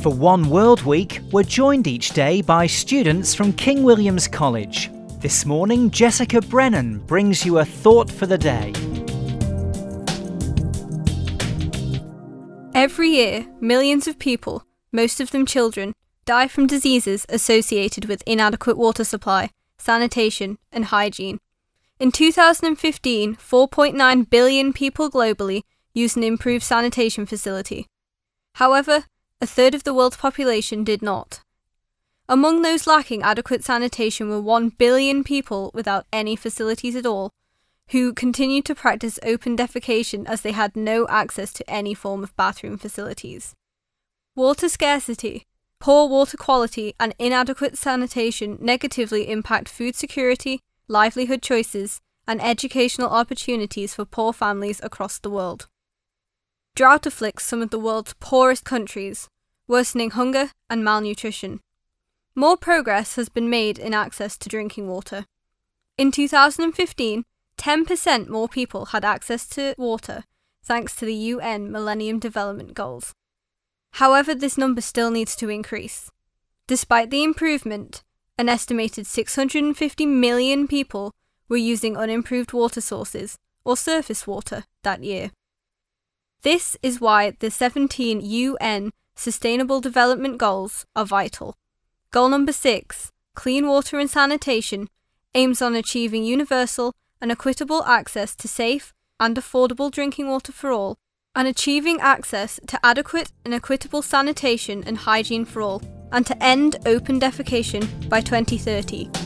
For One World Week, we're joined each day by students from King William's College. This morning, Jessica Brennan brings you a thought for the day. Every year, millions of people, most of them children, die from diseases associated with inadequate water supply, sanitation, and hygiene. In 2015, 4.9 billion people globally used an improved sanitation facility. However, a third of the world's population did not. Among those lacking adequate sanitation were 1 billion people without any facilities at all, who continued to practice open defecation as they had no access to any form of bathroom facilities. Water scarcity, poor water quality, and inadequate sanitation negatively impact food security, livelihood choices, and educational opportunities for poor families across the world. Drought afflicts some of the world's poorest countries, worsening hunger and malnutrition. More progress has been made in access to drinking water. In 2015, 10% more people had access to water thanks to the UN Millennium Development Goals. However, this number still needs to increase. Despite the improvement, an estimated 650 million people were using unimproved water sources, or surface water, that year. This is why the 17 UN Sustainable Development Goals are vital. Goal number 6, Clean Water and Sanitation, aims on achieving universal and equitable access to safe and affordable drinking water for all, and achieving access to adequate and equitable sanitation and hygiene for all, and to end open defecation by 2030.